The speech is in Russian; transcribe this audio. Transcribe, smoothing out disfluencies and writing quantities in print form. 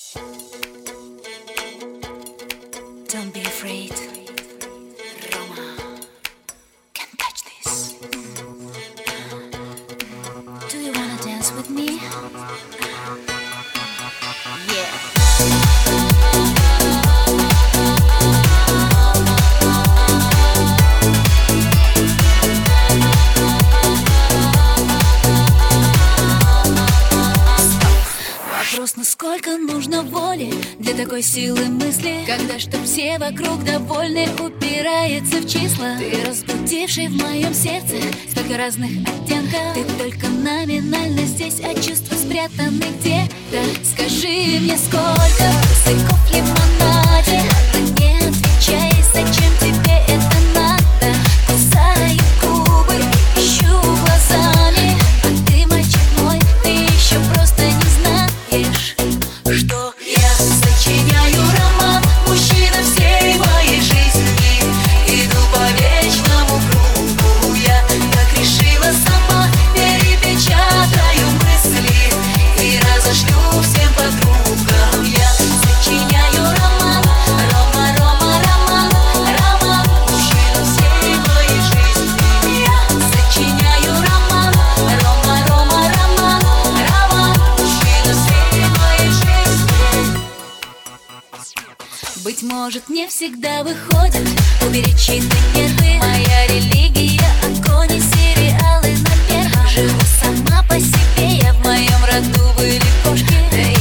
Don't be afraid, Roma. Can't catch this. Do you wanna dance with me? Yeah. Вопрос, насколько нужно воли для такой силы мысли, когда чтоб все вокруг довольны, упирается в числа. Ты разбудивший в моем сердце столько разных оттенков. Ты только номинально здесь, а чувства спрятаны где-то. Скажи мне, сколько пузырьков в лимонаде? Не отвечай, зачем тебе это надо? Кусаю губы, ищу глазами, а ты, мальчик мой, ты еще просто не знаешь, что я сочиняю роман, мужчина всей моей жизни. Иду по вечному кругу, я так решила сама, перепечатаю мысли и разошлю всем подругам. Я сочиняю роман, Рома, Рома, роман, роман, мужчина всей моей жизни. Я сочиняю роман, Рома, Рома, роман, роман, мужчина всей моей жизни. Быть может, не всегда выходит уберечь чьи-то нервы. Моя религия — огонь и сериалы на первом. Живу сама по себе, я в моем роду были кошки.